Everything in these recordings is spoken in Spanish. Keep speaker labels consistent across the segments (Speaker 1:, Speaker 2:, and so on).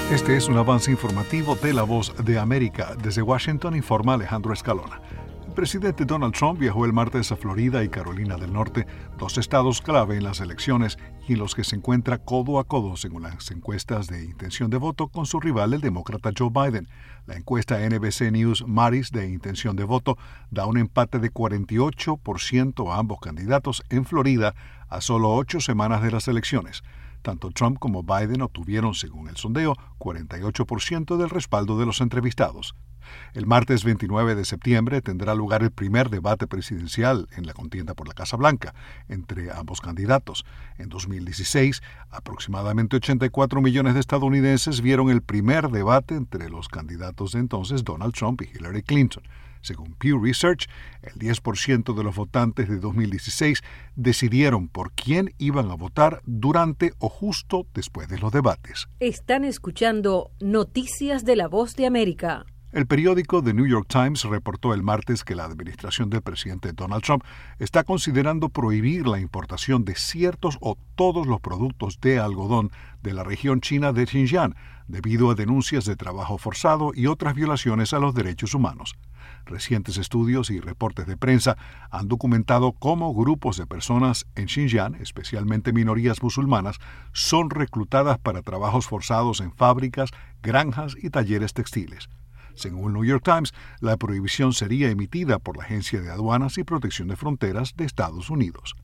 Speaker 1: Este es un avance informativo de La Voz de América. Desde Washington informa Alejandro Escalona. El presidente Donald Trump viajó el martes a Florida y Carolina del Norte, dos estados clave en las elecciones y en los que se encuentra codo a codo, según las encuestas de intención de voto, con su rival, el demócrata Joe Biden. La encuesta NBC News Maris de intención de voto da un empate de 48% a ambos candidatos en Florida a solo 8 semanas de las elecciones. Tanto Trump como Biden obtuvieron, según el sondeo, 48% del respaldo de los entrevistados. El martes 29 de septiembre tendrá lugar el primer debate presidencial en la contienda por la Casa Blanca entre ambos candidatos. En 2016, aproximadamente 84 millones de estadounidenses vieron el primer debate entre los candidatos de entonces Donald Trump y Hillary Clinton. Según Pew Research, el 10% de los votantes de 2016 decidieron por quién iban a votar durante o justo después de los debates.
Speaker 2: Están escuchando Noticias de La Voz de América.
Speaker 1: El periódico The New York Times reportó el martes que la administración del presidente Donald Trump está considerando prohibir la importación de ciertos o todos los productos de algodón de la región china de Xinjiang, debido a denuncias de trabajo forzado y otras violaciones a los derechos humanos. Recientes estudios y reportes de prensa han documentado cómo grupos de personas en Xinjiang, especialmente minorías musulmanas, son reclutadas para trabajos forzados en fábricas, granjas y talleres textiles. Según el New York Times, la prohibición sería emitida por la Agencia de Aduanas y Protección de Fronteras de Estados Unidos.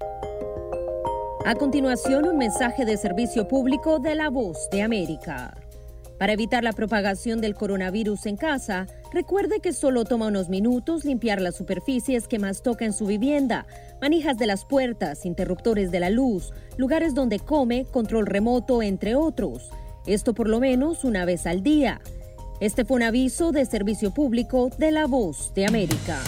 Speaker 2: A continuación, un mensaje de servicio público de La Voz de América. Para evitar la propagación del coronavirus en casa, recuerde que solo toma unos minutos limpiar las superficies que más toca en su vivienda, manijas de las puertas, interruptores de la luz, lugares donde come, control remoto, entre otros. Esto por lo menos una vez al día. Este fue un aviso de servicio público de La Voz de América.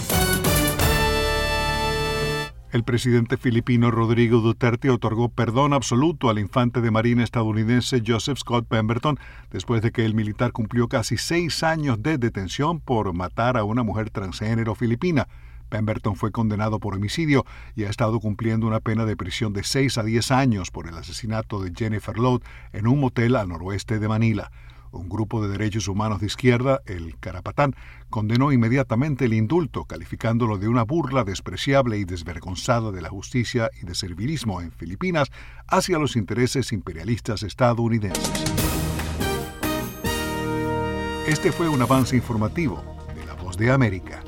Speaker 1: El presidente filipino Rodrigo Duterte otorgó perdón absoluto al infante de marina estadounidense Joseph Scott Pemberton después de que el militar cumplió casi 6 años de detención por matar a una mujer transgénero filipina. Pemberton fue condenado por homicidio y ha estado cumpliendo una pena de prisión de 6 a 10 años por el asesinato de Jennifer Loud en un motel al noroeste de Manila. Un grupo de derechos humanos de izquierda, el Karapatán, condenó inmediatamente el indulto, calificándolo de una burla despreciable y desvergonzada de la justicia y de servilismo en Filipinas hacia los intereses imperialistas estadounidenses. Este fue un avance informativo de La Voz de América.